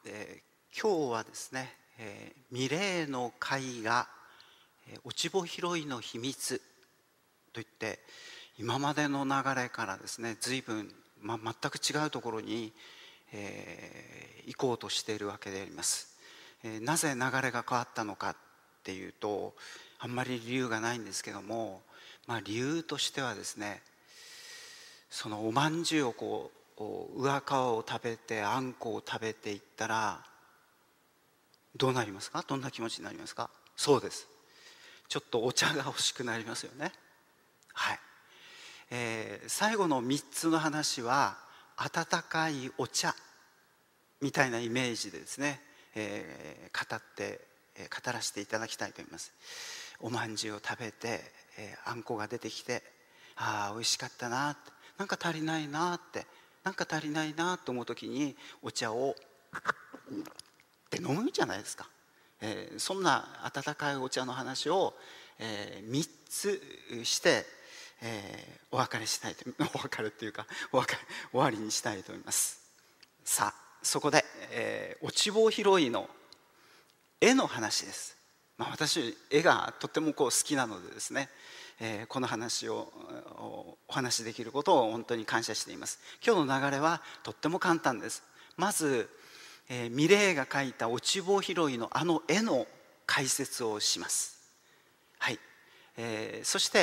今日はですね、ミレーの絵画、落ち穂拾いの秘密といって、今までの流れからですね、随分、全く違うところに、行こうとしているわけであります。なぜ流れが変わったのかっていうと、あんまり理由がないんですけども、理由としてはですね、そのおまんじゅうを上皮を食べてあんこを食べていったらどうなりますか？どんな気持ちになりますか？そうです、ちょっとお茶が欲しくなりますよね。はい、最後の3つの話は温かいお茶みたいなイメージでですね、語らせていただきたいと思います。おまんじゅうを食べて、あんこが出てきて、ああ美味しかったなって、なんか足りないなって、なんか足りないなと思う時にお茶をって飲むじゃないですか。そんな温かいお茶の話を、3つして、お別れしたいとお別れっていうか終わりにしたいと思います。さあそこで、落ち穂拾いの絵の話です。私絵がとっても好きなのでですね、この話をお話しできることを本当に感謝しています。今日の流れはとっても簡単です。まず、ミレーが描いた落ち穂拾いのあの絵の解説をします。はい、そして、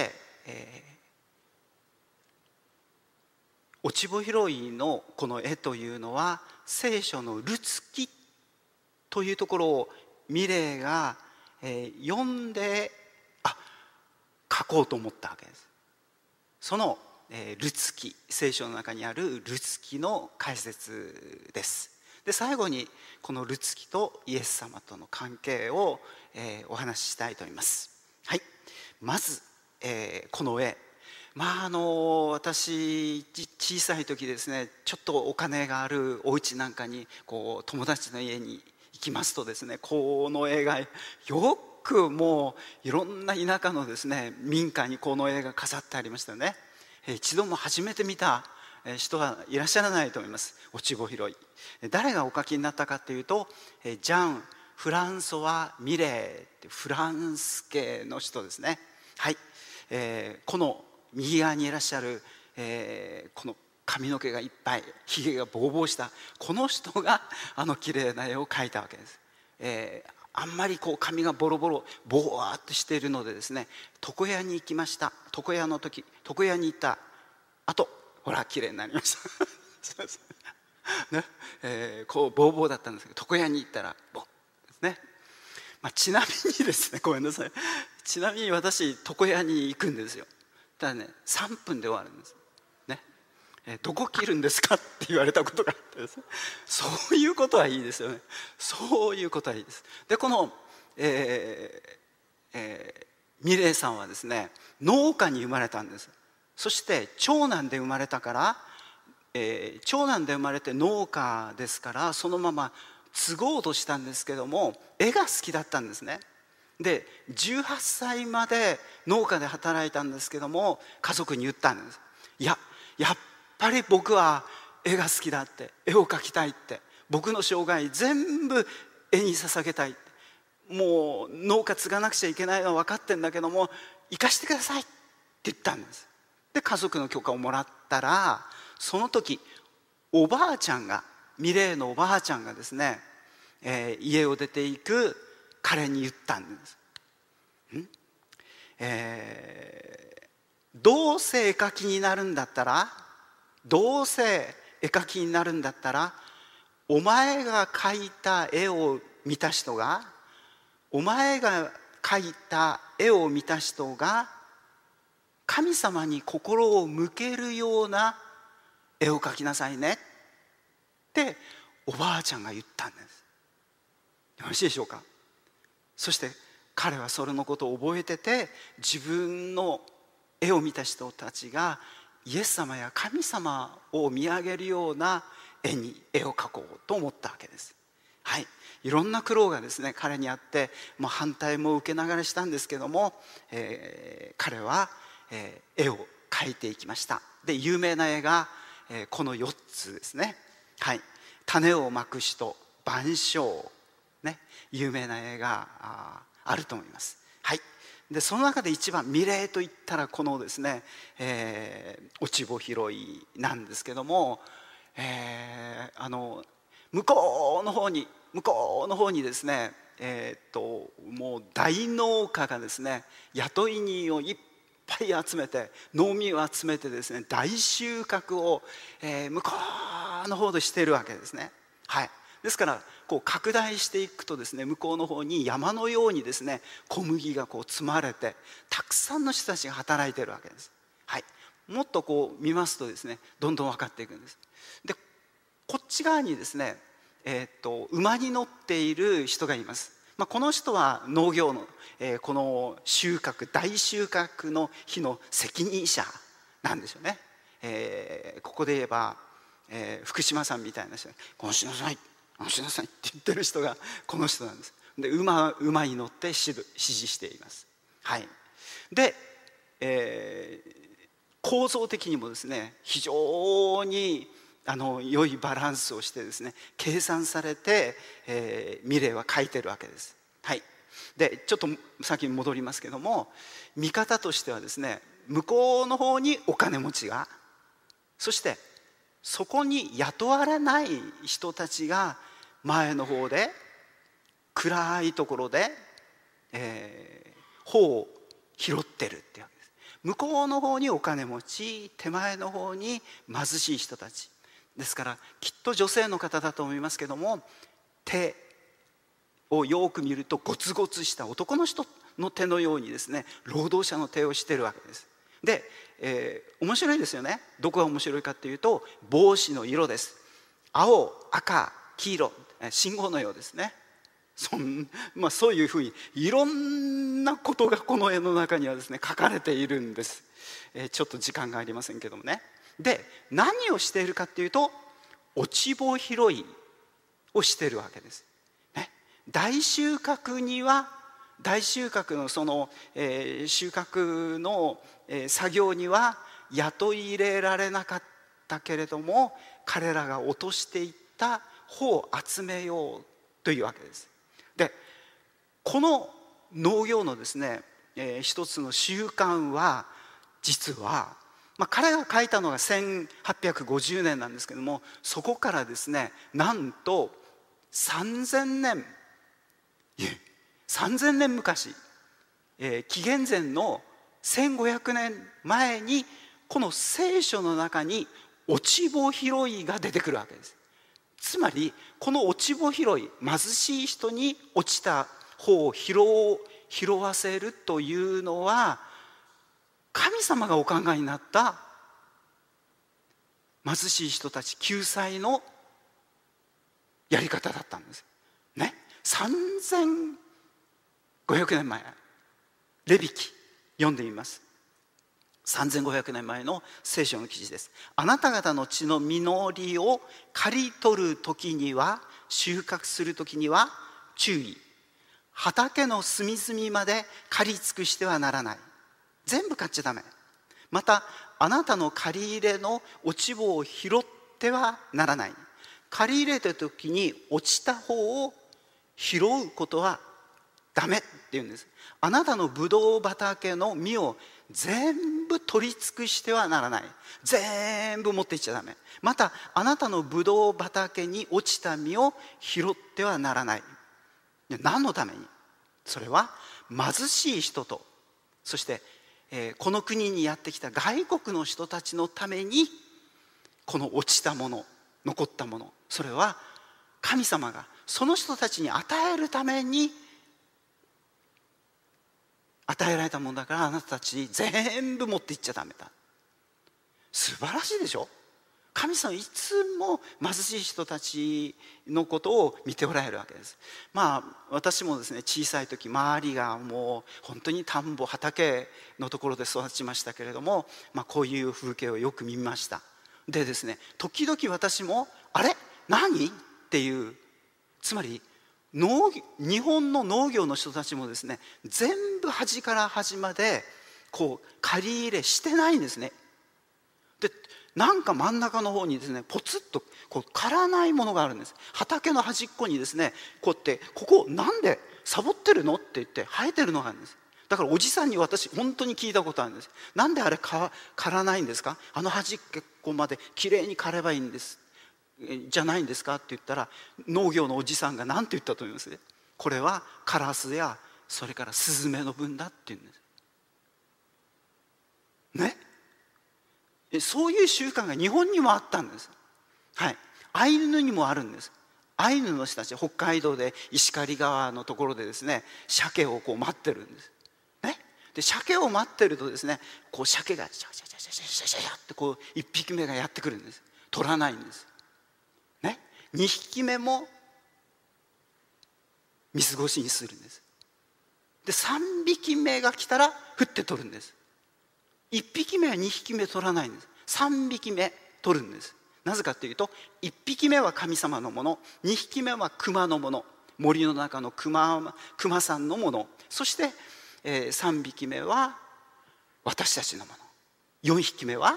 落ち穂拾いのこの絵というのは聖書のルツキというところをミレーが、読んで描こうと思ったわけです。その、ルツキ、聖書の中にあるルツキの解説です。で最後にこのルツキとイエス様との関係を、お話ししたいと思います。はい、まず、この絵、私小さい時ですね、ちょっとお金があるお家なんかに友達の家に行きますとですね、この絵がよくもういろんな田舎のですね民家にこの絵が飾ってありましたね。一度も初めて見た人はいらっしゃらないと思います。落ち穂拾い、誰がお描きになったかというと、ジャン・フランソワ・ミレーってフランス系の人ですね。はい、この右側にいらっしゃる、この髪の毛がいっぱい、ひげがボーボーしたこの人があの綺麗な絵を描いたわけです。あんまり髪がボロボロボワーっとしているのでですね、床屋に行きました。床屋に行ったあと、ほら綺麗になりましたね、ボーボーだったんですけど、床屋に行ったらボッですね。ちなみにですね、ごめんなさい、ちなみに私床屋に行くんですよ。ただね、3分で終わるんですね。どこ切るんですかって言われたことがあってですね、そういうことはいいですよね。そういうことはいいです。でこの、ミレーさんはですね、農家に生まれたんです。そして長男で生まれたから、長男で生まれて農家ですから、そのまま継ごうとしたんですけども、絵が好きだったんですね。で18歳まで農家で働いたんですけども、家族に言ったんです。やっぱり僕は絵が好きだって、絵を描きたいって、僕の生涯全部絵に捧げたいって、もう農家継がなくちゃいけないのは分かってんだけども生かしてくださいって言ったんです。で家族の許可をもらったら、その時おばあちゃんが、ミレーのおばあちゃんがですね、家を出ていく彼に言ったんです。どうせ絵描きになるんだったら、お前が描いた絵を見た人が神様に心を向けるような絵を描きなさいねっておばあちゃんが言ったんです。よろしいでしょうか。そして彼はそれのことを覚えてて、自分の絵を見た人たちがイエス様や神様を見上げるような絵を描こうと思ったわけです。はい、いろんな苦労がですね彼にあって、反対も受けながらしたんですけども、彼は、絵を描いていきました。で有名な絵が、この4つですね。はい、種をまく人、 晩章、ね、有名な映画あると思います。はい。でその中で一番ミレーといったらこのですね、落ち穂拾いなんですけども、向こうの方にですね、もう大農家がですね雇い人をいっぱい集めて、農民を集めてですね大収穫を、向こうの方でしているわけですね。はい。ですからこう拡大していくとですね、向こうの方に山のようにですね小麦がこう積まれて、たくさんの人たちが働いているわけです。はい。もっとこう見ますとですね、どんどん分かっていくんです。でこっち側にですね、馬に乗っている人がいます。この人は農業の、この大収穫の日の責任者なんですよね。ここで言えば、福島さんみたいな人が「こうしなさい、ああしなさい」って言ってる人がこの人なんです。で馬に乗って指示しています。はい。で、構造的にもですね非常に良いバランスをしてですね計算されて、ミレーは書いてるわけです。はい。でちょっと先に戻りますけども、見方としてはですね、向こうの方にお金持ちが、そしてそこに雇われない人たちが前の方で暗いところで、穂を拾ってるっていうわけです。向こうの方にお金持ち、手前の方に貧しい人たちですから、きっと女性の方だと思いますけども、手をよく見るとゴツゴツした男の人の手のようにですね労働者の手をしているわけです。で、面白いですよね。どこが面白いかっていうと、帽子の色です。青、赤、黄色、信号のようですね。そういうふうにいろんなことがこの絵の中にはですね書かれているんです。ちょっと時間がありませんけどもね。で何をしているかっていうと、落ち穂拾いをしているわけです、ね。大収穫のその、収穫の、作業には雇い入れられなかったけれども、彼らが落としていった穂を集めようというわけです。でこの農業のですね、一つの習慣は実は、彼が書いたのが1850年なんですけども、そこからですねなんと3000年昔、紀元前の1500年前にこの聖書の中に落ち穂拾いが出てくるわけです。つまりこの落ち穂拾い、貧しい人に落ちた穂を拾わせるというのは、神様がお考えになった貧しい人たち救済のやり方だったんですね。3500年前、レビ記読んでみます。3500年前の聖書の記事です。あなた方の地の実りを刈り取る時には、収穫する時には注意。畑の隅々まで刈り尽くしてはならない。全部刈っちゃダメ。またあなたの刈り入れの落ち穂を拾ってはならない。刈り入れた時に落ちた方を拾うことはダメって言うんです。あなたのブドウ畑の実を全部取り尽くしてはならない。全部持っていっちゃダメ。またあなたのブドウ畑に落ちた実を拾ってはならない。何のために？それは貧しい人と、そして、この国にやってきた外国の人たちのために、この落ちたもの、残ったもの、それは神様がその人たちに与えるために与えられたものだから、あなたたち全部持っていっちゃダメだ。素晴らしいでしょ。神様いつも貧しい人たちのことを見ておられるわけです。私もですね、小さい時周りがもう本当に田んぼ畑のところで育ちましたけれども、こういう風景をよく見ました。でですね、時々私もあれ何っていう、つまり日本の農業の人たちもですね、全部端から端までこう借り入れしてないんですね。でなんか真ん中の方にですね、ポツッとこう枯らないものがあるんです。畑の端っこにですね、こうやってここなんでサボってるのって言って生えてるのがあるんです。だからおじさんに私本当に聞いたことあるんです。なんであれ枯らないんですか、あの端っこまできれいに枯ればいいんですじゃないんですかって言ったら、農業のおじさんが何て言ったと思います？これはカラスやそれからスズメの分だって言うんですね。そういう習慣が日本にもあったんです。はい、アイヌにもあるんです。アイヌの人たち、北海道で石狩川のところでですね、鮭をこう待ってるんです、ね、で鮭を待ってるとですね、こう鮭がシャシャシャシャシャシャシャってこう1匹目がやってくるんです。取らないんです、ね、2匹目も見過ごしにするんです。で3匹目が来たら振って取るんです。1匹目は2匹目取らないんです。3匹目取るんです。なぜかというと、1匹目は神様のもの、2匹目は熊のもの、森の中の熊さんのもの、そして、3匹目は私たちのもの、4匹目は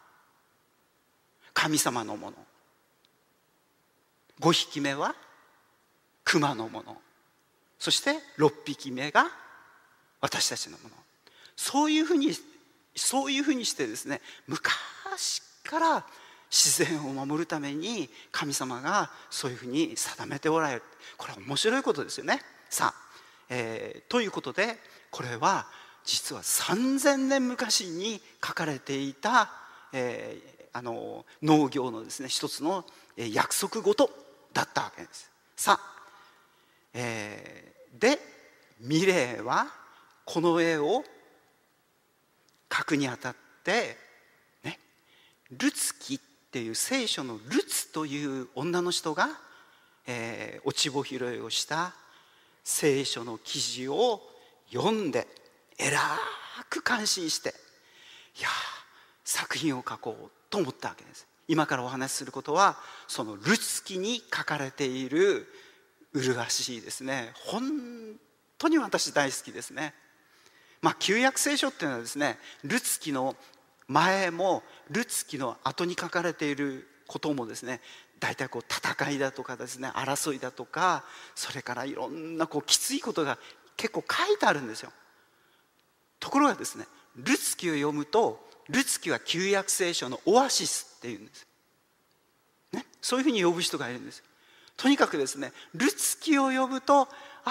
神様のもの、5匹目は熊のもの、そして6匹目が私たちのもの。そういうふうにしてですね、昔から自然を守るために神様がそういうふうに定めておられる。これは面白いことですよね。さあ、ということで、これは実は3000年昔に書かれていた、農業のですね一つの約束事だったわけです。さあ、でミレーはこの絵を描くにあたってね、ルツキっていう聖書のルツという女の人が、落ち穂拾いをした聖書の記事を読んでえらく感心して、いや作品を描こうと思ったわけです。今からお話しすることはそのルツキに書かれている麗しいですね、本当に私大好きですね。旧約聖書っていうのはですね、ルツキの前もルツキの後に書かれていることもですね、大体こう戦いだとかですね、争いだとか、それからいろんなこうきついことが結構書いてあるんですよ。ところがですね、ルツキを読むと、ルツキは旧約聖書のオアシスっていうんです、ね、そういうふうに呼ぶ人がいるんです。とにかくですね、ルツキを呼ぶと、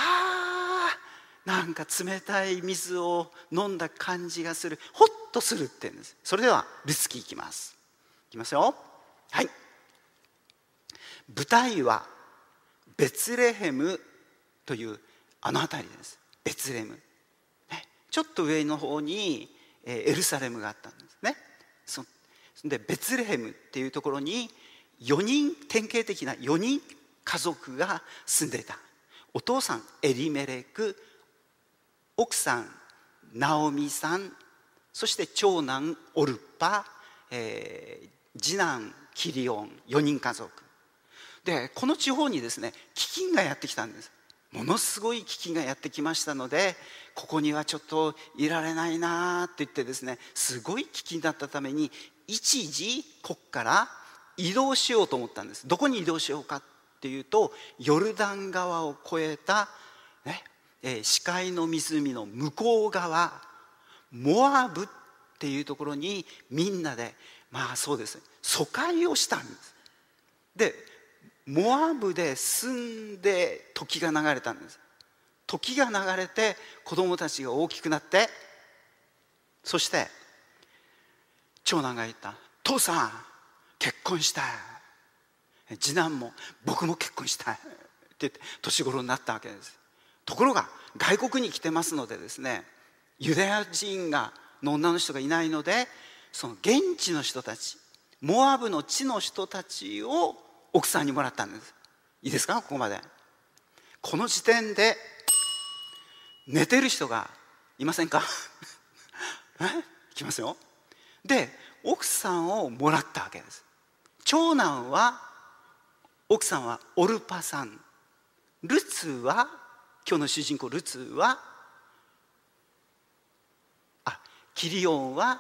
なんか冷たい水を飲んだ感じがする、ホッとするって言うんです。それではルツキいきますよ。はい、舞台はベツレヘムというあの辺りです。ベツレヘム、ね、ちょっと上の方にエルサレムがあったんですね。そでベツレヘムっていうところに典型的な4人家族が住んでいた。お父さんエリメレク、奥さんナオミさん、そして長男オルパ、次男キリオン、4人家族で、この地方にですね飢饉がやってきたんです。ものすごい飢饉がやってきましたので、ここにはちょっといられないなって言ってですね、すごい飢饉だったために一時ここから移動しようと思ったんです。どこに移動しようかっていうと、ヨルダン川を越えた、ね、死海の湖の向こう側、モアブっていうところにみんなでそうですね、疎開をしたんです。でモアブで住んで時が流れたんです。時が流れて子供たちが大きくなって、そして長男が言った。父さん結婚したい。次男も僕も結婚したいって言って年頃になったわけです。ところが外国に来てますのでですね、ユダヤ人の女の人がいないので、その現地の人たち、モアブの地の人たちを奥さんにもらったんです。いいですか、ここまで。この時点で寝てる人がいませんかいきますよ。で奥さんをもらったわけです。長男は、奥さんはオルパさん、ルツは、今日の主人公ルツは、キリオンは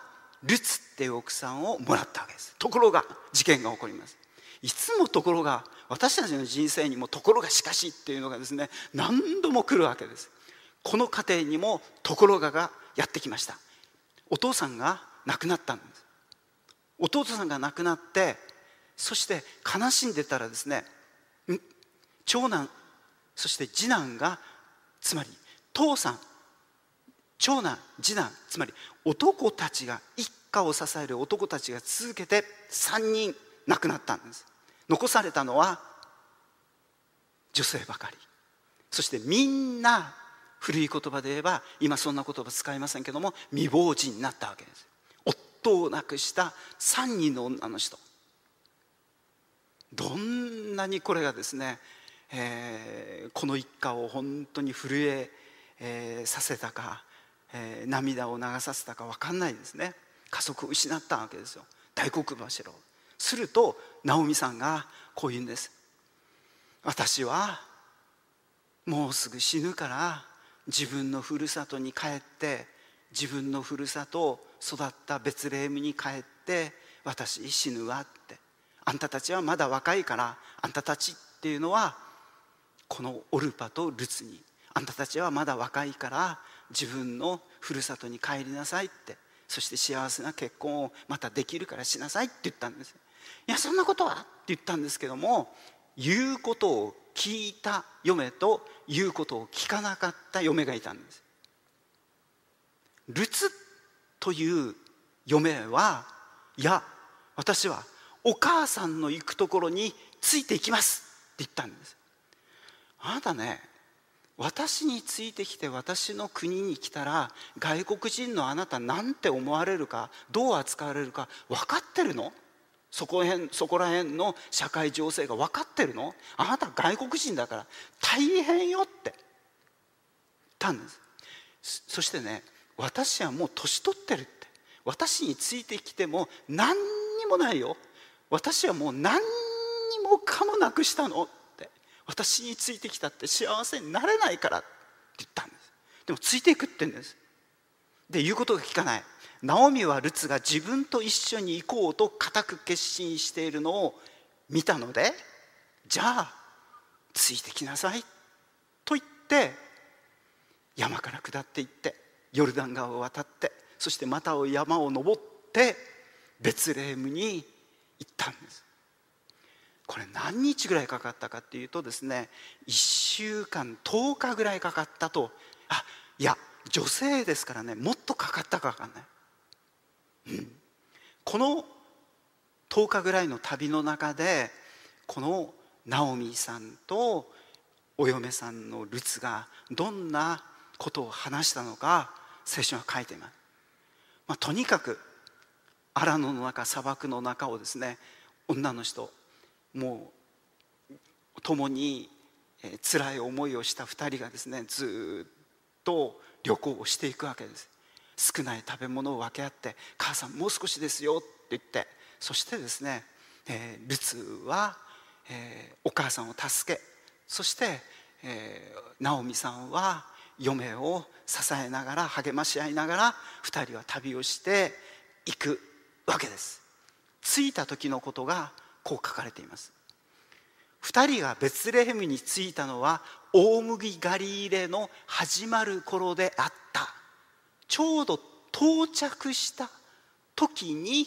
ルツっていう奥さんをもらったわけです。ところが事件が起こります。いつもところが、私たちの人生にもところがしかしっていうのがですね、何度も来るわけです。この家庭にもところがやってきました。お父さんが亡くなったんです。弟さんが亡くなって、そして悲しんでたらですね、長男そして次男が、つまり父さん、長男、次男、つまり男たちが、一家を支える男たちが続けて3人亡くなったんです。残されたのは女性ばかり。そしてみんな、古い言葉で言えば、今そんな言葉使いませんけども、未亡人になったわけです。夫を亡くした3人の女の人。どんなにこれがですね、この一家を本当に震えさせたか、涙を流させたか分かんないですね。家族を失ったわけですよ。大黒柱を。するとナオミさんがこう言うんです。私はもうすぐ死ぬから、自分のふるさとに帰って、自分のふるさと、育ったベツレヘムに帰って、私死ぬわって。あんたたちはまだ若いから、あんたたちっていうのはこのオルパとルツに、あんたたちはまだ若いから自分のふるさとに帰りなさいって、そして幸せな結婚をまたできるからしなさいって言ったんです。いや、そんなことはって言ったんですけども、言うことを聞いた嫁と言うことを聞かなかった嫁がいたんです。ルツという嫁は、いや、私はお母さんの行くところについていきますって言ったんです。あなたね、私についてきて私の国に来たら、外国人のあなたなんて思われるか、どう扱われるか分かってるの？そこら辺の社会情勢が分かってるの？あなた外国人だから大変よって言ったんです。そしてね、私はもう年取ってるって、私についてきても何にもないよ、私はもう何にもかもなくしたのって、私についてきたって幸せになれないからって言ったんです。でもついていくって言うんです。で、言うことが聞かない。ナオミはルツが自分と一緒に行こうと固く決心しているのを見たので、じゃあついてきなさいと言って山から下っていって、ヨルダン川を渡って、そしてまた山を登ってベツレヘムに行ったんです。これ何日ぐらいかかったかっていうとですね、1週間10日ぐらいかかったと。いや、女性ですからね、もっとかかったか分かんない。この10日ぐらいの旅の中で、このナオミさんとお嫁さんのルツがどんなことを話したのか、聖書が書いています。とにかくアラノの中、砂漠の中をですね、女の人、もう共に辛い思いをした2人がですね、ずっと旅行をしていくわけです。少ない食べ物を分け合って、母さんもう少しですよって言って、そしてですね、ルツは、お母さんを助け、そして、ナオミさんは嫁を支えながら、励まし合いながら2人は旅をしていくわけです。着いた時のことがこう書かれています。2人がベツレヘムに着いたのは大麦刈り入れの始まる頃であった。ちょうど到着した時に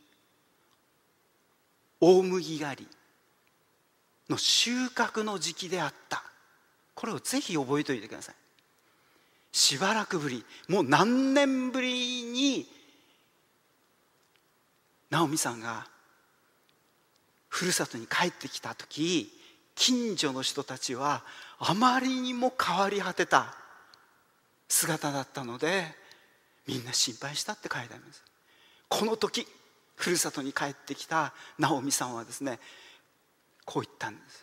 大麦刈りの収穫の時期であった。これをぜひ覚えておいてください。しばらくぶり、もう何年ぶりにナオミさんがふるさとに帰ってきた時、近所の人たちはあまりにも変わり果てた姿だったので、みんな心配したって書いてあります。この時ふるさとに帰ってきたナオミさんはですね、こう言ったんです。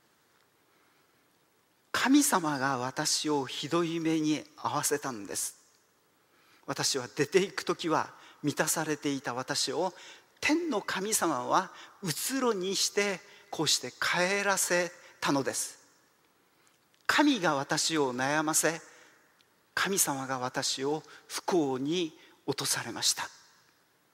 神様が私をひどい目に遭わせたんです。私は出ていく時は満たされていた私を、天の神様はうつろにしてこうして帰らせたのです。神が私を悩ませ、神様が私を不幸に落とされました。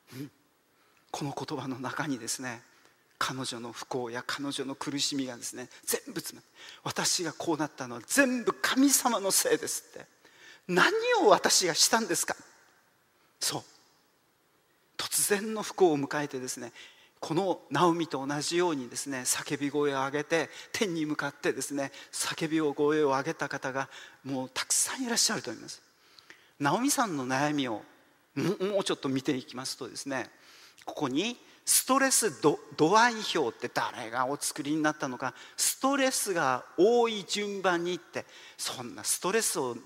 この言葉の中にですね、彼女の不幸や彼女の苦しみがですね全部詰まって、私がこうなったのは全部神様のせいですって、何を私がしたんですか。そう、突然の不幸を迎えてですね、このナオミと同じようにですね叫び声を上げて、天に向かってですね叫び声を上げた方がもうたくさんいらっしゃると思います。ナオミさんの悩みをもうちょっと見ていきますとですね、ここにストレス度合い表って誰がお作りになったのか、ストレスが多い順番にって、そんなストレスを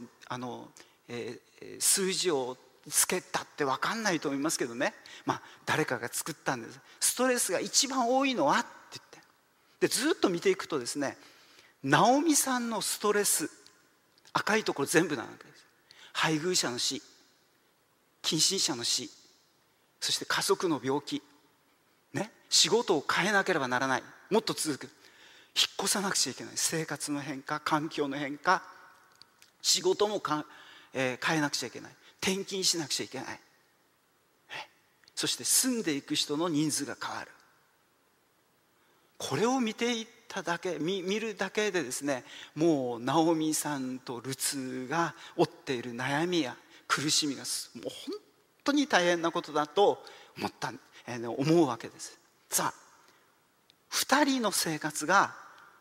数字をつけたって分かんないと思いますけどね、誰かが作ったんです。ストレスが一番多いのはって言って、でずっと見ていくとですね、ナオミさんのストレス、赤いところ全部なわけです。配偶者の死、近親者の死、そして家族の病気ね、仕事を変えなければならない、もっと続く、引っ越さなくちゃいけない、生活の変化、環境の変化、仕事も変えなくちゃいけない、転勤しなくちゃいけない、そして住んでいく人の人数が変わる。これを見ていっただけ、見るだけでですね、もうナオミさんとルツが負っている悩みや苦しみがもう本当に大変なことだと思うわけです。さあ、2人の生活が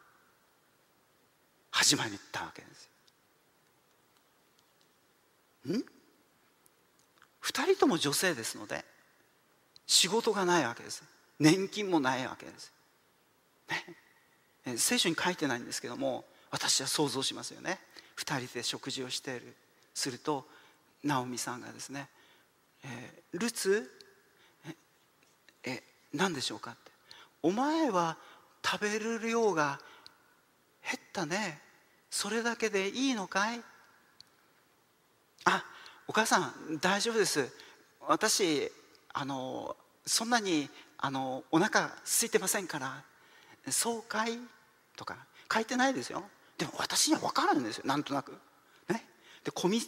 始まったわけです。2人とも女性ですので、仕事がないわけです。年金もないわけです、ね、聖書に書いてないんですけども、私は想像しますよね。2人で食事をしている、するとナオミさんがですね、ルツ、何でしょうかって、お前は食べる量が減ったね、それだけでいいのかい。お母さん大丈夫です、私そんなにお腹空いてませんから。そうかいとか書いてないですよ。でも私には分かるんですよ、なんとなくね。で米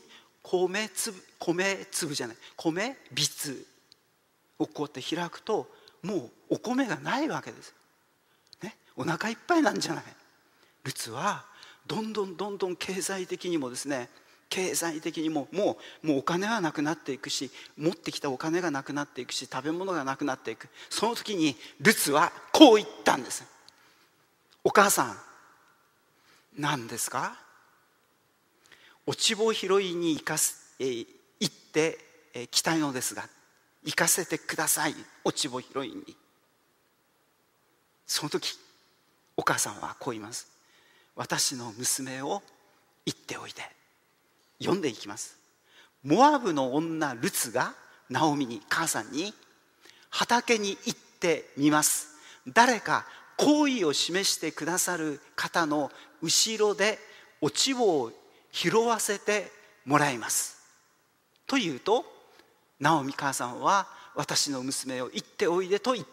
粒じゃない、米びつをこうやって開くと、もうお米がないわけですよ、ね、お腹いっぱいなんじゃない。ルツはどんどん経済的にもですね、もうお金はなくなっていくし、持ってきたお金がなくなっていくし、食べ物がなくなっていく。その時にルツはこう言ったんです。お母さん、何ですか。落ち穂拾いに行ってきたいのですが、行かせてください、落ち穂拾いに。その時お母さんはこう言います。私の娘を行っておいで。読んでいきます。モアブの女ルツがナオミに、母さんに、畑に行ってみます、誰か好意を示してくださる方の後ろで落ち穂を拾わせてもらいますと言うと、ナオミ母さんは私の娘を行っておいでと言った。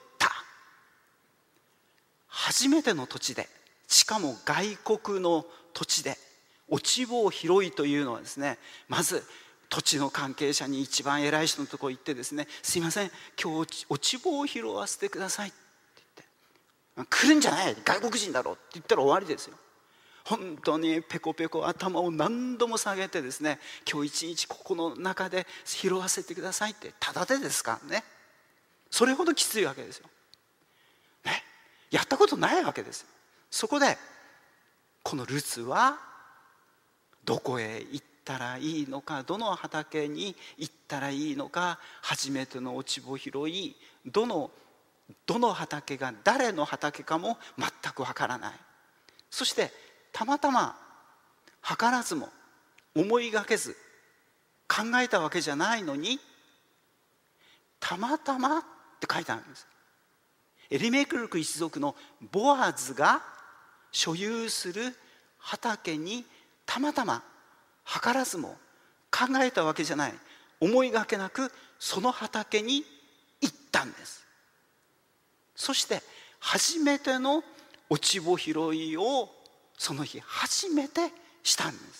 初めての土地で、しかも外国の土地で落ち穂拾いというのはですね、まず土地の関係者に一番偉い人のところに行ってですね、すいません今日落ち穂を拾わせてくださいって言って、来るんじゃない、外国人だろって言ったら終わりですよ。本当にペコペコ頭を何度も下げてですね、今日一日ここの中で拾わせてくださいって、ただでですからね。それほどきついわけですよ、ね、やったことないわけです。そこでこのルツはどこへ行ったらいいのか、どの畑に行ったらいいのか、初めての落ち穂拾い、どの畑が誰の畑かも全くわからない。そしてたまたま図らずも思いがけず考えたわけじゃないのに、たまたまって書いてあるんです。エリメルク一族のボアズが所有する畑にたまたま図らずも考えたわけじゃない、思いがけなくその畑に行ったんです。そして初めての落ち穂拾いをその日初めてしたんです。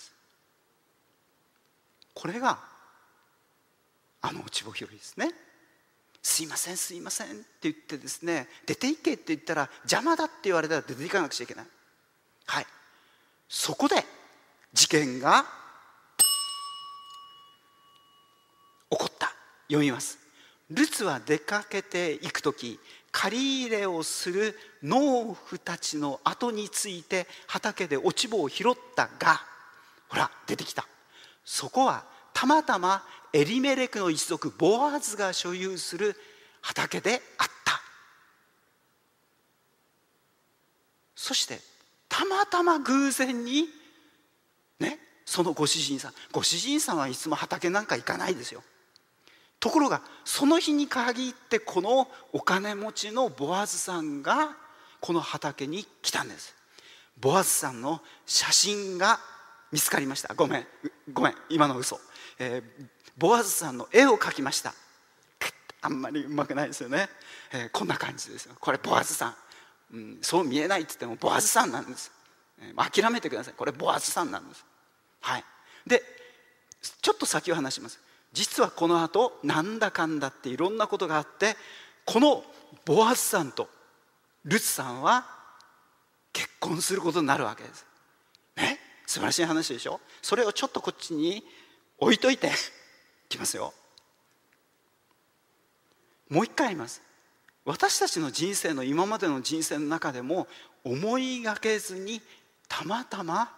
これが落ち穂拾いですね。 すいませんすいませんって言ってですね、出て行けって言ったら邪魔だって言われたら出て行かなくちゃいけない。はい、そこで事件が起こった。読みます。ルツは出かけていくとき、借り入れをする農夫たちの後について畑で落ち穂を拾ったが、ほら出てきた。そこはたまたまエリメレクの一族ボアズが所有する畑であった。そしてたまたま偶然にね、そのご主人さんはいつも畑なんか行かないですよ。ところがその日に限ってこのお金持ちのボアズさんがこの畑に来たんです。ボアズさんの写真が見つかりました。ごめん今の嘘、ボアズさんの絵を描きました。あんまりうまくないですよね、こんな感じですよ。これボアズさん、そう見えないって言ってもボアズさんなんです、諦めてください。これボアズさんなんです。はい、でちょっと先を話します。実はこの後なんだかんだっていろんなことがあって、このボアズさんとルツさんは結婚することになるわけですね。素晴らしい話でしょ。それをちょっとこっちに置いといていきますよ。もう一回言います。私たちの人生の今までの人生の中でも思いがけずにたまたま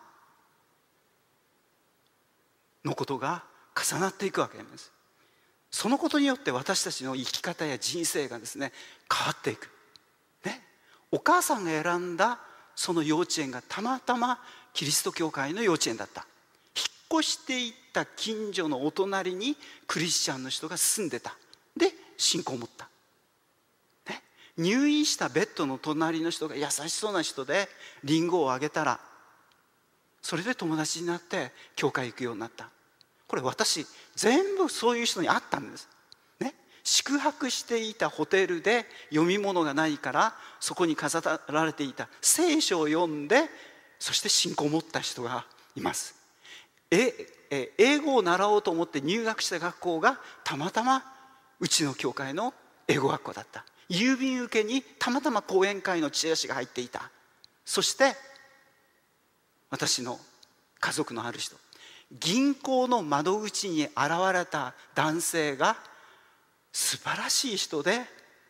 のことが重なっていくわけです。そのことによって私たちの生き方や人生がですね変わっていく、ね、お母さんが選んだその幼稚園がたまたまキリスト教会の幼稚園だった。引っ越していった近所のお隣にクリスチャンの人が住んでた。で信仰を持った、ね、入院したベッドの隣の人が優しそうな人でリンゴをあげたら、それで友達になって教会行くようになった。これ私全部そういう人に会ったんです、ね、宿泊していたホテルで読み物がないからそこに飾られていた聖書を読んで、そして信仰を持った人がいます。英語を習おうと思って入学した学校がたまたまうちの教会の英語学校だった。郵便受けにたまたま講演会のチラシが入っていた。そして私の家族のある人、銀行の窓口に現れた男性が素晴らしい人で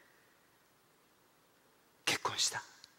結婚した。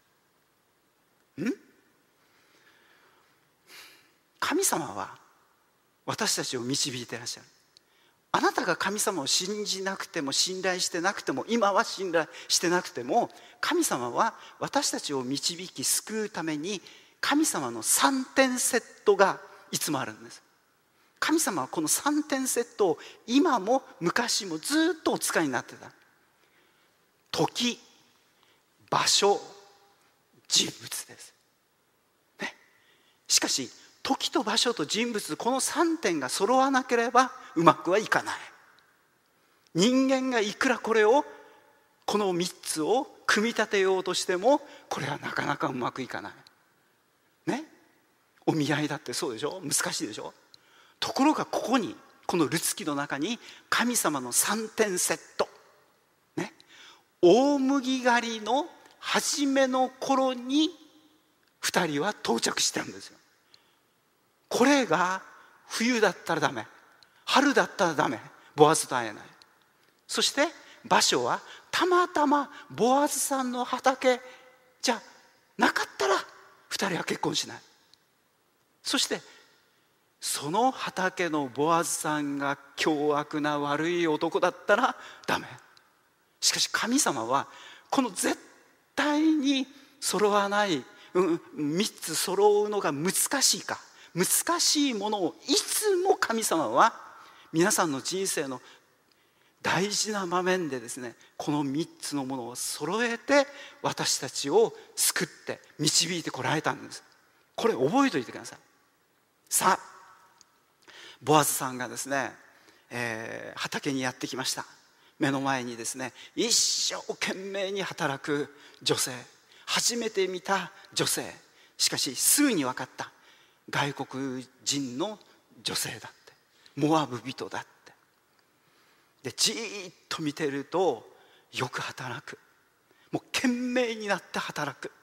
神様は私たちを導いていらっしゃる。あなたが神様を信じなくても信頼してなくても、今は信頼してなくても、神様は私たちを導き救うために神様の3点セットがいつもあるんです。神様はこの3点セットを今も昔もずっとお使いになってた。時、場所、人物です、ね、しかし時と場所と人物、この3点が揃わなければうまくはいかない。人間がいくらこの3つを組み立てようとしてもこれはなかなかうまくいかないね。お見合いだってそうでしょ、難しいでしょ。ところがこのルツ記の中に神様の3点セット、ね、大麦狩りの初めの頃に2人は到着したんですよ。これが冬だったらダメ、春だったらダメ、ボアズと会えない。そして場所はたまたまボアズさんの畑じゃなかったら2人は結婚しない。そしてその畑のボアズさんが凶悪な悪い男だったらダメ。しかし神様はこの絶対に揃わない3つ揃うのが難しいか、難しいものをいつも神様は皆さんの人生の大事な場面でですね、この3つのものを揃えて私たちを救って導いてこられたんです。これ覚えておいてください。さあボアズさんがですね、畑にやってきました。目の前にですね一生懸命に働く女性、初めて見た女性、しかしすぐに分かった、外国人の女性だって、モアブ人だって。 でじーっと見てるとよく働く、もう懸命になって働く、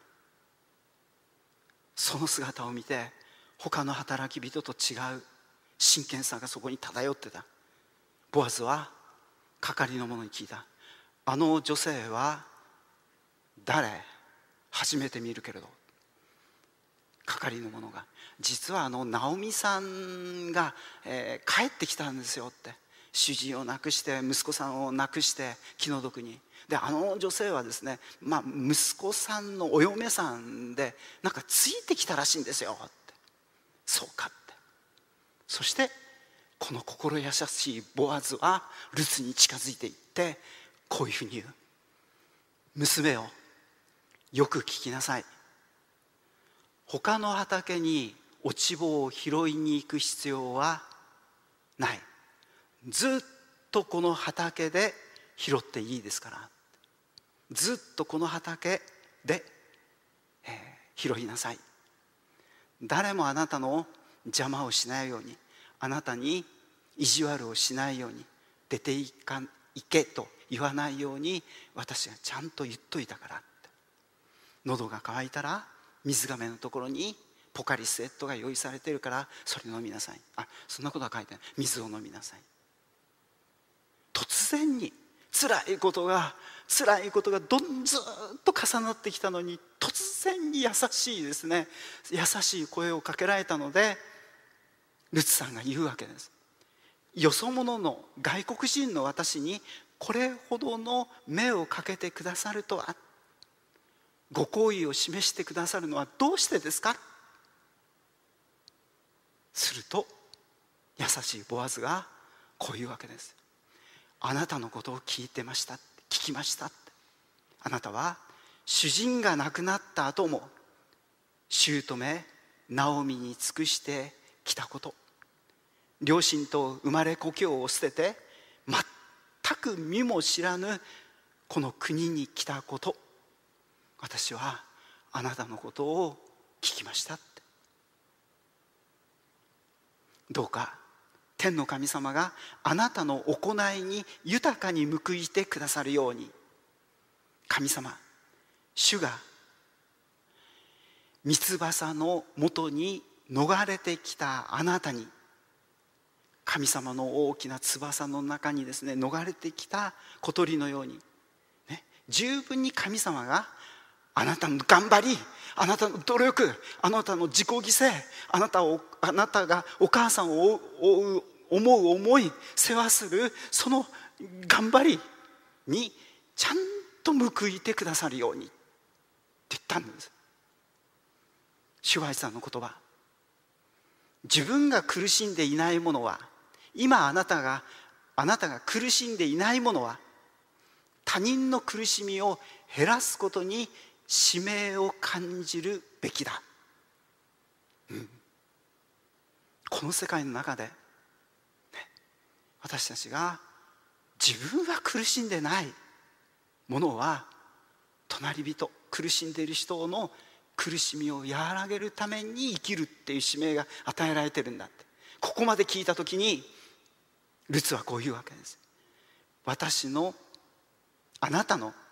その姿を見て他の働き人と違う真剣さがそこに漂ってた。ボアズは係の者に聞いた。あの女性は誰？初めて見るけれど。係の者が、実はナオミさんが、帰ってきたんですよって。主人を亡くして息子さんを亡くして気の毒に。であの女性はですね、息子さんのお嫁さんでなんかついてきたらしいんですよって。そうかって。そしてこの心優しいボアズはルツに近づいていってこういうふうに言う。娘よ、よく聞きなさい。他の畑に落ち穂を拾いに行く必要はない。ずっとこの畑で拾っていいですから。ずっとこの畑で、拾いなさい。誰もあなたの邪魔をしないように、あなたに意地悪をしないように、出ていけと言わないように私がちゃんと言っといたからって。喉が渇いたら水がめのところにポカリスエットが用意されているからそれ飲みなさい。そんなことは書いてない。水を飲みなさい。突然に辛いことがずっと重なってきたのに、突然に優しいですね、優しい声をかけられたので、ルツさんが言うわけです。よそ者の外国人の私にこれほどの目をかけてくださるとは、ご好意を示してくださるのはどうしてですか。すると優しいボアズがこういうわけです。あなたのことを聞きましたって。あなたは主人が亡くなった後も姑ナオミに尽くしてきたこと、両親と生まれ故郷を捨てて全く見も知らぬこの国に来たこと、私はあなたのことを聞きましたって。どうか天の神様があなたの行いに豊かに報いてくださるように。神様、主が三翼のもとに逃れてきたあなたに、神様の大きな翼の中にですね逃れてきた小鳥のように、十分に神様があなたの頑張り、あなたの努力、あなたの自己犠牲、あなたがお母さんを思い世話するその頑張りにちゃんと報いてくださるようにって言ったんです。シュワイさんの言葉、自分が苦しんでいないものは、今あなたが苦しんでいないものは、他人の苦しみを減らすことに使命を感じるべきだ、この世界の中で、私たちが自分は苦しんでないものは、隣人、苦しんでいる人の苦しみを和らげるために生きるっていう使命が与えられてるんだって。ここまで聞いた時にルツはこういうわけです。あなたの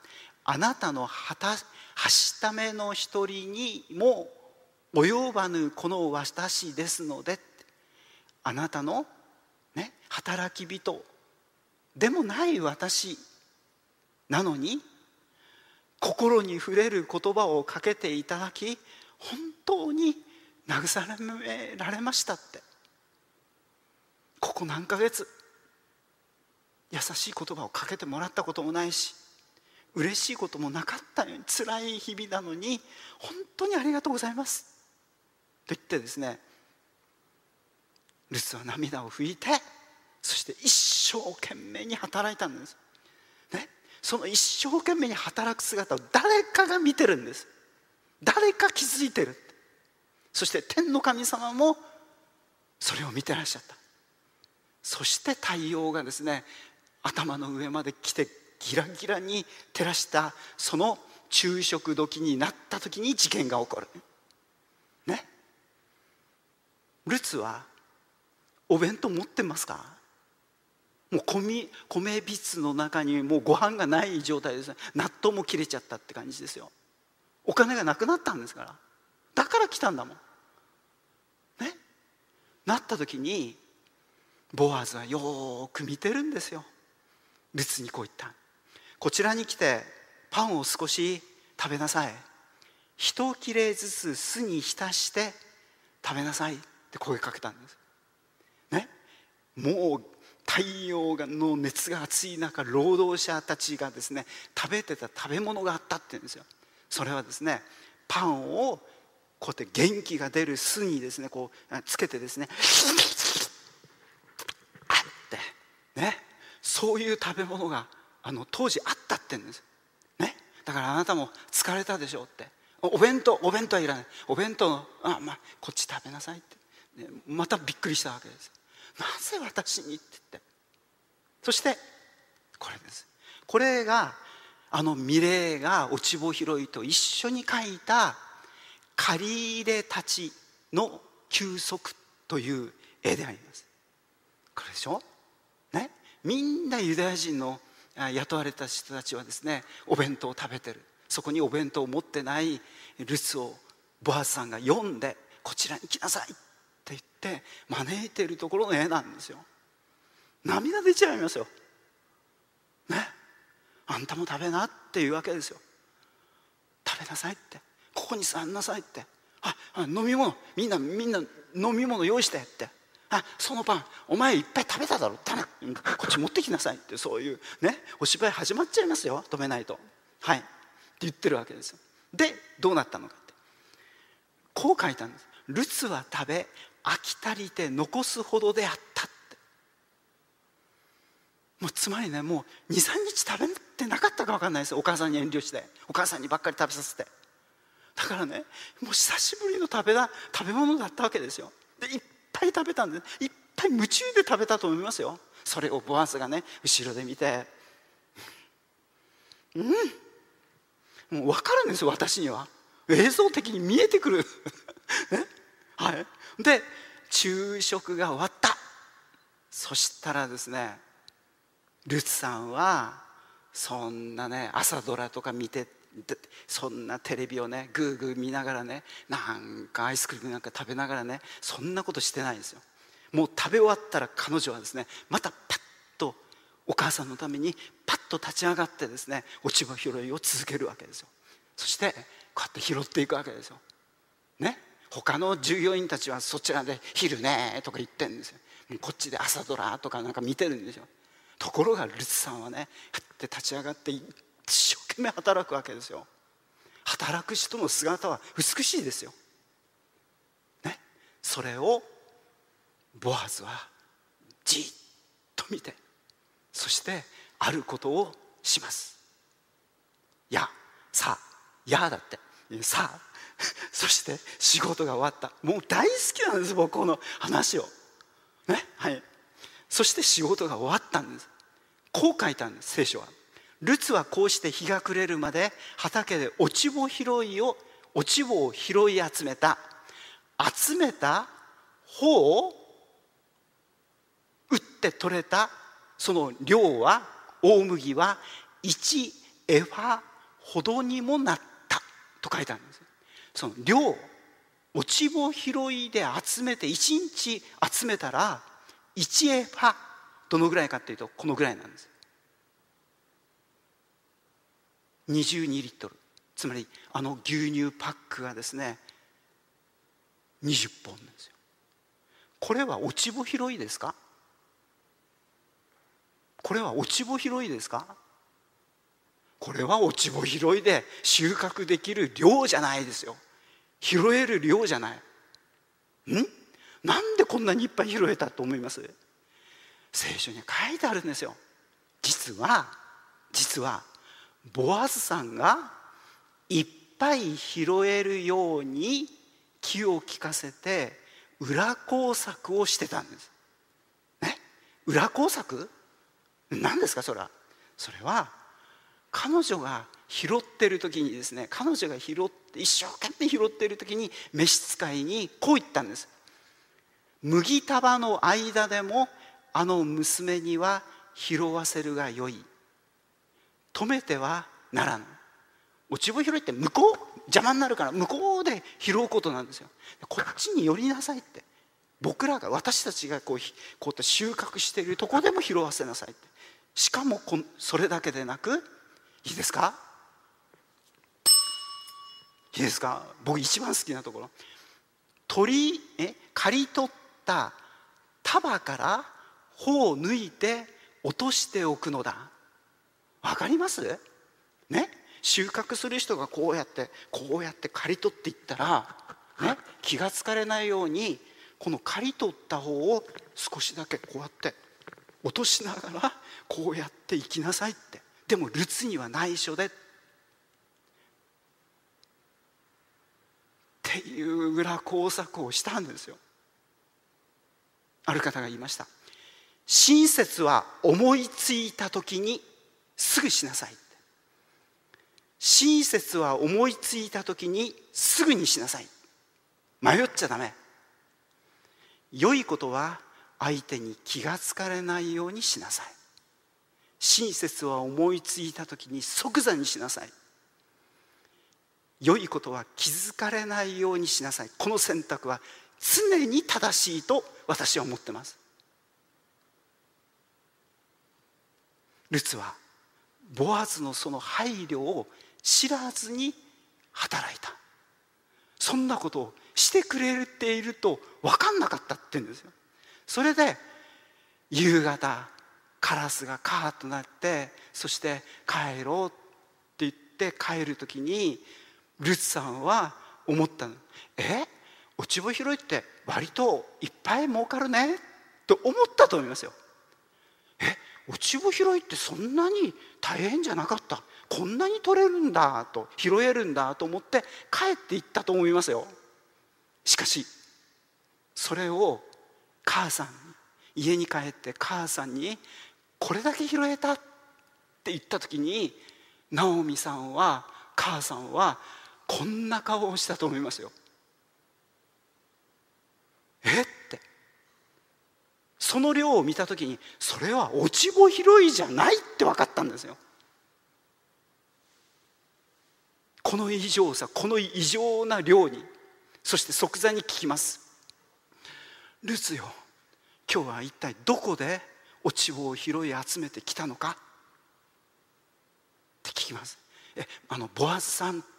はしための一人にも及ばぬこの私ですので、あなたの働き人でもない私なのに心に触れる言葉をかけていただき、本当に慰められましたって。ここ何ヶ月優しい言葉をかけてもらったこともないし、嬉しいこともなかったように、辛い日々なのに本当にありがとうございますと言ってですね、ルツは涙を拭いて、そして一生懸命に働いたんです、その一生懸命に働く姿を誰かが見てるんです。誰か気づいてる。そして天の神様もそれを見てらっしゃった。そして太陽がですね頭の上まで来てギラギラに照らしたその昼食時になった時に事件が起こるね。ルツはお弁当持ってますか？ もう米びつの中にもうご飯がない状態ですね。納豆も切れちゃったって感じですよ。お金がなくなったんですから。だから来たんだもんね。なった時にボアズはよーく見てるんですよ。ルツにこう言った。こちらに来てパンを少し食べなさい。一切れずつ酢に浸して食べなさいって声かけたんですね。もう太陽の熱が熱い中、労働者たちがですね食べてた食べ物があったって言うんですよ。それはですね、パンをこうやって元気が出る酢にですねこうつけてですねあってね、そういう食べ物が当時あったって言うんですね。だからあなたも疲れたでしょうって、お弁当はいらない、お弁当のこっち食べなさいって、ね、またびっくりしたわけです。なぜ私にって言って、そしてこれです。これがミレーが落ち穂拾いと一緒に描いた借り入れたちの休息という絵であります。これでしょね。みんなユダヤ人の雇われた人たちはですねお弁当を食べてる。そこにお弁当を持ってないルツをボアズさんが読んで、こちらに来なさいって言って招いているところの絵なんですよ。涙出ちゃいますよね。あんたも食べなっていうわけですよ。食べなさいって、ここに座んなさいって、飲み物みんな飲み物用意してって、そのパンお前いっぱい食べただろってこっち持ってきなさいって、そういうねお芝居始まっちゃいますよ、止めないと。って言ってるわけですよ。でどうなったのかってこう書いたんです。ルツは食べ飽き足りて残すほどであったって。もうつまりね、もう 2,3 日食べてなかったか分かんないですよ。お母さんに遠慮してお母さんにばっかり食べさせて。だからね、もう久しぶりの食べ物だったわけですよ。でいっぱい食べたんで、いっぱい夢中で食べたと思いますよ。それをボアズがね後ろで見て、もう分かるんですよ、私には映像的に見えてくるね。で昼食が終わった。そしたらですね、ルツさんはそんなね朝ドラとか見て、そんなテレビをねグーグー見ながらね、なんかアイスクリームなんか食べながらね、そんなことしてないんですよ。もう食べ終わったら彼女はですねまたパッとお母さんのためにパッと立ち上がってですね落ち葉拾いを続けるわけですよ。そしてこうやって拾っていくわけですよね。他の従業員たちはそちらで昼ねとか言ってるんですよ。こっちで朝ドラとかなんか見てるんですよ。ところがルツさんはねって立ち上がって一生懸命働くわけですよ。働く人の姿は美しいですよね。それをボアズはじっと見て、そしてあることをします。だってそして仕事が終わった。もう大好きなんです、僕この話をね。そして仕事が終わったんです。こう書いたんです聖書は。ルツはこうして日が暮れるまで畑で落ち穂を拾い集めた穂を打って取れたその量は、大麦は1エファほどにもなったと書いてあるんです。その量、落ち穂拾いで集めて1日集めたら1エファ、どのぐらいかっていうとこのぐらいなんです。22リットル、つまり牛乳パックがですね20本なんですよ。これは落ち穂拾いですか？これは落ち穂拾いですか？これは落ち穂拾いで収穫できる量じゃないですよ。拾える量じゃない。なんでこんなにいっぱい拾えたと思います？聖書に書いてあるんですよ。実はボアズさんがいっぱい拾えるように気を利かせて裏工作をしてたんですね。裏工作何ですかそれは。それは彼女が拾ってる時にですね、彼女が一生懸命拾っている時に召使いにこう言ったんです。麦束の間でも娘には拾わせるがよい。止めてはならぬ。落ち穂拾いって向こう邪魔になるから向こうで拾うことなんですよ。こっちに寄りなさいって。僕らが私たちがこうやって収穫しているところでも拾わせなさいって。しかもそれだけでなく、いいですか、いいですか、僕一番好きなところ、刈り取った束から穂を抜いて落としておくのだ。わかりますね。収穫する人がこうやって刈り取っていったら、ね、気がつかれないようにこの刈り取った方を少しだけこうやって落としながらこうやっていきなさいって。でもルツには内緒でっていう裏工作をしたんですよ。ある方が言いました。親切は思いついた時にすぐしなさいって。親切は思いついた時にすぐにしなさい。迷っちゃダメ。良いことは相手に気がつかれないようにしなさい。親切は思いついた時に即座にしなさい。良いことは気づかれないようにしなさい。この選択は常に正しいと私は思ってます。ルツはボアズのその配慮を知らずに働いた。そんなことをしてくれていると分かんなかったって言うんですよ。それで夕方カラスがカーッとなって、そして帰ろうって言って帰る時にルツさんは思ったの。落ち穂拾いって割といっぱい儲かるねと思ったと思いますよ。落ち穂拾いってそんなに大変じゃなかった、こんなに取れるんだと、拾えるんだと思って帰っていったと思いますよ。しかしそれを母さんに、家に帰って母さんにこれだけ拾えたって言った時に、ナオミさんは、母さんはこんな顔をしたと思いますよ。ってその量を見た時に、それは落ち穂拾いじゃないって分かったんですよ。この異常さ、この異常な量に。そして即座に聞きます。ルツよ、今日は一体どこで落ち穂を拾い集めてきたのかって聞きます。ボアズさん、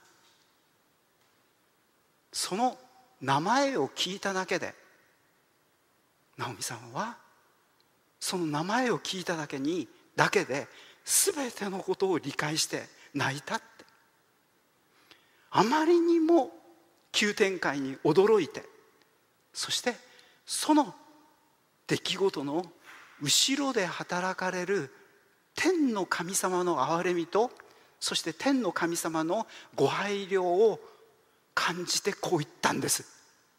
その名前を聞いただけで、ナオミさんはその名前を聞いただけで全てのことを理解して泣いたって。あまりにも急展開に驚いて、そしてその出来事の後ろで働かれる天の神様の憐れみと、そして天の神様のご配慮を感じてこう言ったんです。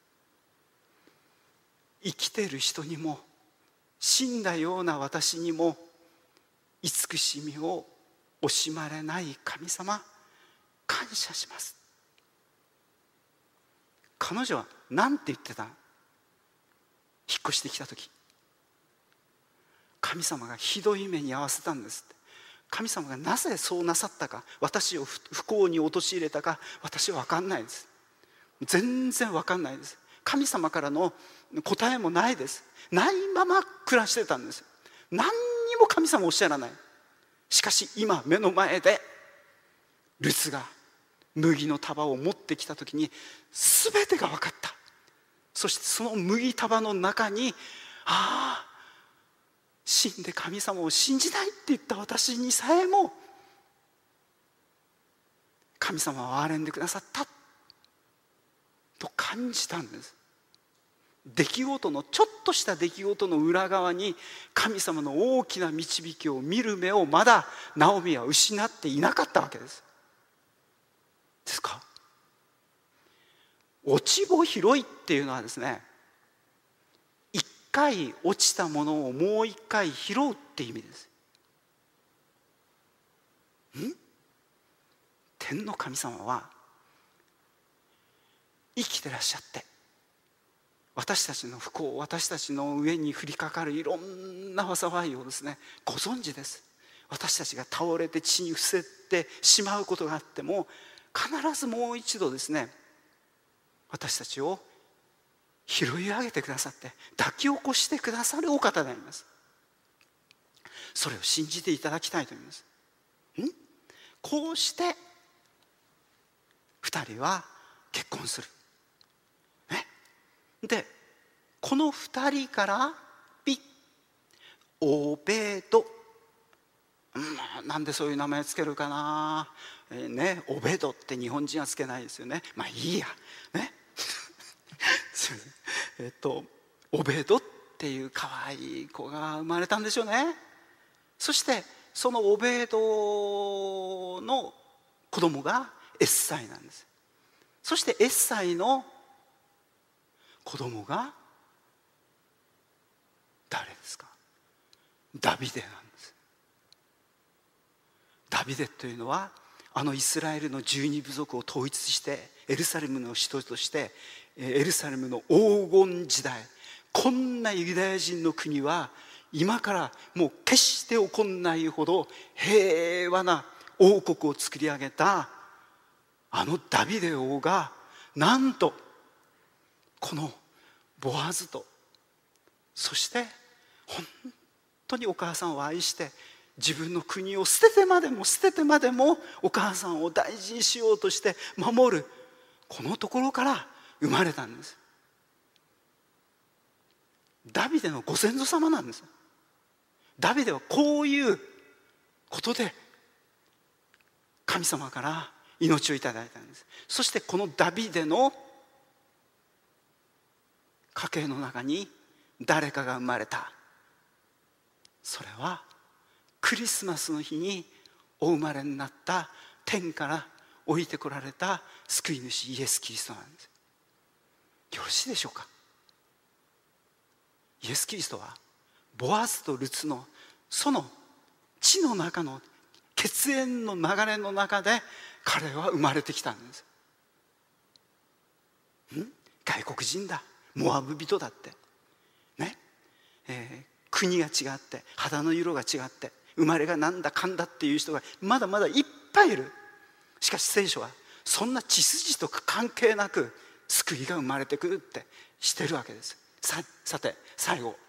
生きている人にも死んだような私にも慈しみを惜しまれない神様、感謝します。彼女は何て言ってた？引っ越してきた時、神様がひどい目に遭わせたんですって。神様がなぜそうなさったか、私を不幸に陥れたか、私は分かんないです。全然分かんないです。神様からの答えもないです。ないまま暮らしてたんです。何にも神様おっしゃらない。しかし今目の前でルツが麦の束を持ってきた時に全てが分かった。そしてその麦束の中に、死んで神様を信じないって言った私にさえも神様は憐れんでくださったと感じたんです。出来事の、ちょっとした出来事の裏側に神様の大きな導きを見る目をまだナオミは失っていなかったわけです。ですか？落ち穂拾いっていうのはですね、一回落ちたものをもう一回拾うって意味です。天の神様は生きてらっしゃって、 私たちの不幸、私たちの上に降りかかるいろんな災いをですね、ご存知です。私たちが倒れて地に伏せてしまうことがあっても、必ずもう一度ですね、私たちを拾い上げてくださって抱き起こしてくださるお方であります。それを信じていただきたいと思います。こうして2人は結婚する、ね、でこの2人からオベド、なんでそういう名前つけるかな、オベドって日本人はつけないですよね。まあいいやねすいません、オベドっていう可愛い子が生まれたんでしょうね。そしてそのオベドの子供がエッサイなんです。そしてエッサイの子供が誰ですか？ダビデなんです。ダビデというのはあのイスラエルの12部族を統一してエルサレムの首都としてエルサレムの黄金時代、こんなユダヤ人の国は今からもう決して起こんないほど平和な王国を作り上げたあのダビデ王が、なんとこのボアズと、そして本当にお母さんを愛して自分の国を捨ててまでもお母さんを大事にしようとして守る、このところから生まれたんです。ダビデのご先祖様なんです。ダビデはこういうことで神様から命をいただいたんです。そしてこのダビデの家系の中に誰かが生まれた。それはクリスマスの日にお生まれになった天から降りてこられた救い主イエス・キリストなんです。よろしいでしょうか。イエス・キリストはボアズとルツのその地の中の血縁の流れの中で彼は生まれてきたんです。外国人だ、モアブ人だってね、国が違って肌の色が違って生まれがなんだかんだっていう人がまだまだいっぱいいる。しかし聖書はそんな血筋とか関係なく救いが生まれてくるってしてるわけです。さて最後、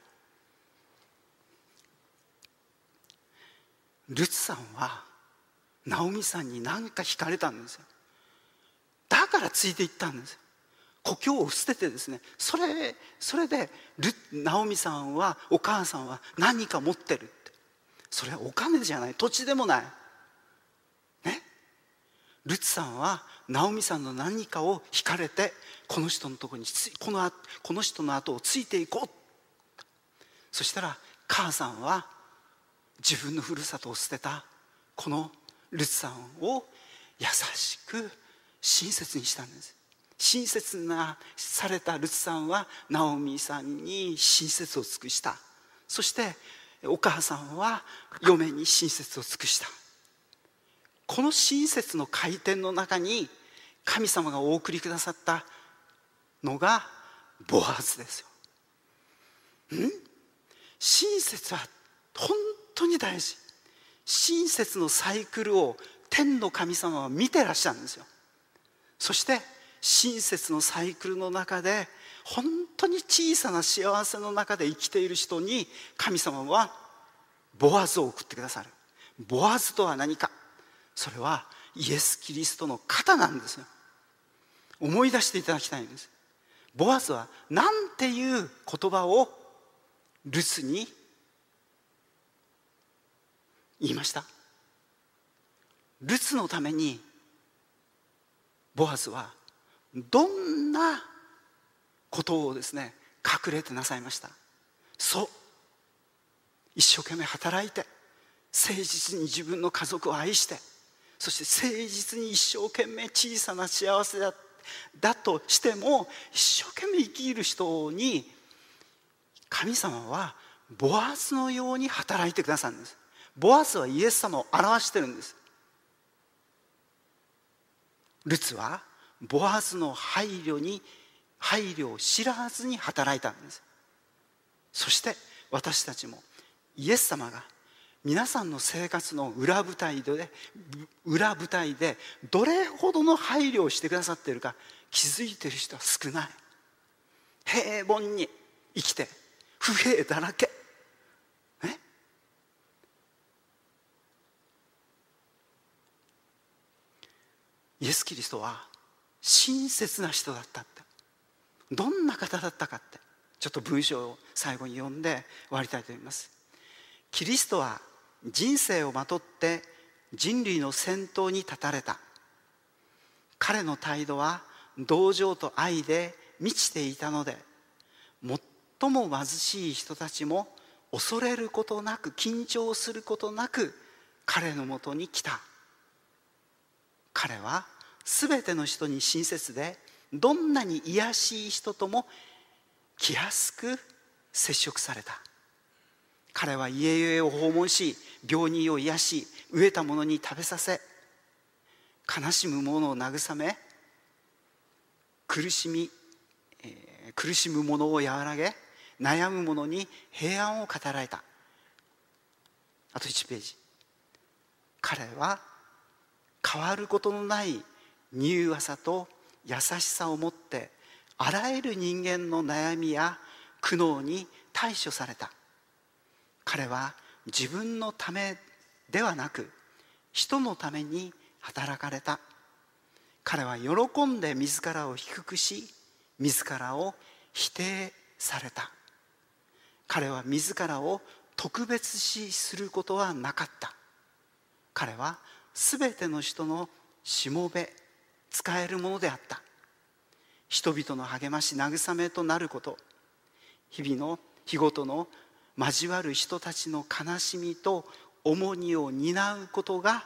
ルツさんはナオミさんに何か惹かれたんですよ。だからついていったんですよ。故郷を捨ててですね、それでナオミさんは、お母さんは何か持ってるって、それはお金じゃない、土地でもないね。ルツさんはナオミさんの何かを惹かれて、この人のところにこの人の後をついていこう。そしたら母さんは自分のふるさとを捨てたこのルツさんを優しく親切にしたんです。親切なされたルツさんはナオミさんに親切を尽くした。そしてお母さんは嫁に親切を尽くした。この親切の回転の中に神様がお送りくださったのがボアズですよ。親切は本当に大事。親切のサイクルを天の神様は見てらっしゃるんですよ。そして親切のサイクルの中で本当に小さな幸せの中で生きている人に神様はボアズを送ってくださる。ボアズとは何か、それはイエス・キリストの肩なんですよ。思い出していただきたいんです。ボアズはなんていう言葉をルツに言いました？ルツのためにボアズはどんなことをですね隠れてなさいました？そう、一生懸命働いて誠実に自分の家族を愛して、そして誠実に一生懸命小さな幸せだとしても一生懸命生きる人に神様はボアズのように働いてくださるんです。ボアズはイエス様を表してるんです。ルツはボアズの配慮に配慮を知らずに働いたんです。そして私たちもイエス様が皆さんの生活の裏舞台でどれほどの配慮をしてくださっているか気づいている人は少ない。平凡に生きて不平だらけ、ね、イエス・キリストは親切な人だったって。どんな方だったかって、ちょっと文章を最後に読んで終わりたいと思います。キリストは人生をまとって人類の先頭に立たれた。彼の態度は同情と愛で満ちていたので、最も貧しい人たちも恐れることなく、緊張することなく彼のもとに来た。彼はすべての人に親切で、どんなに卑しい人とも気安く接触された。彼は家々を訪問し、病人を癒し、飢えた者に食べさせ、悲しむ者を慰め、苦しむ者を和らげ、悩む者に平安を語られた。あと1ページ。彼は変わることのない柔和さと優しさを持って、あらゆる人間の悩みや苦悩に対処された。彼は自分のためではなく人のために働かれた。彼は喜んで自らを低くし、自らを否定された。彼は自らを特別視することはなかった。彼はすべての人のしもべ、使えるものであった。人々の励まし慰めとなること、日ごとの交わる人たちの悲しみと重荷を担うことが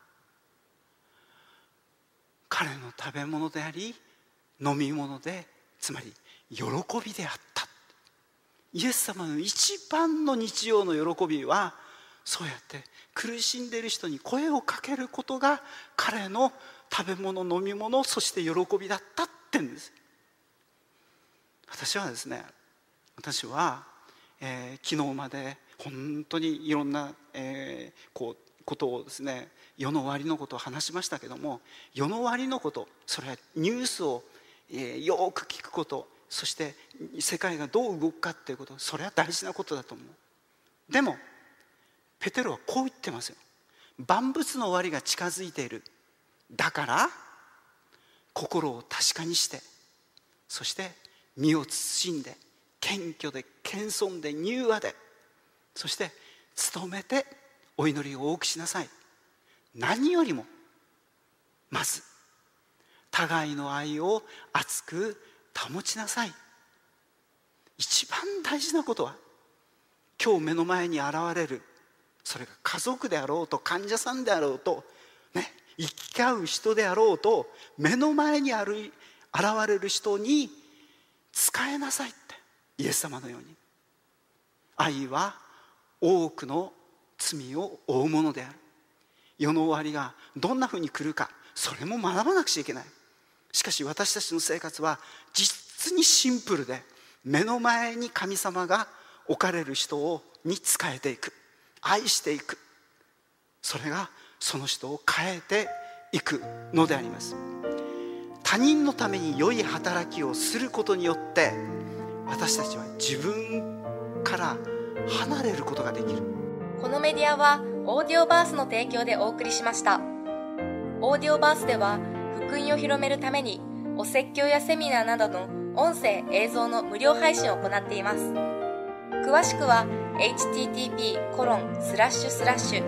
彼の食べ物であり飲み物で、つまり喜びであった。イエス様の一番の日常の喜びは、そうやって苦しんでいる人に声をかけることが彼の食べ物、飲み物、そして喜びだったって言うんです。私は昨日まで本当にいろんな、ことをですね、世の終わりのことを話しましたけども、世の終わりのこと、それはニュースを、よく聞くこと、そして世界がどう動くかっていうこと、それは大事なことだと思う。でもペテロはこう言ってますよ。万物の終わりが近づいている。だから心を確かにして、そして身を慎んで、謙虚で謙遜で柔和で、そして努めてお祈りを多くしなさい。何よりもまず互いの愛を熱く保ちなさい。一番大事なことは、今日目の前に現れる、それが家族であろうと患者さんであろうと、行き交う人であろうと、目の前に現れる人に仕えなさいって、イエス様のように。愛は多くの罪を負うものである。世の終わりがどんなふうに来るか、それも学ばなくちゃいけない。しかし私たちの生活は実にシンプルで、目の前に神様が置かれる人に仕えていく、愛していく、それがその人を変えていくのであります。他人のために良い働きをすることによって、私たちは自分から離れることができる。 このメディアはオーディオバースの提供でお送りしました。オーディオバースでは福音を広めるためにお説教やセミナーなどの音声映像の無料配信を行っています。詳しくは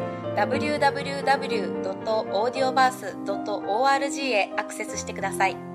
http://www.audioverse.org へアクセスしてください。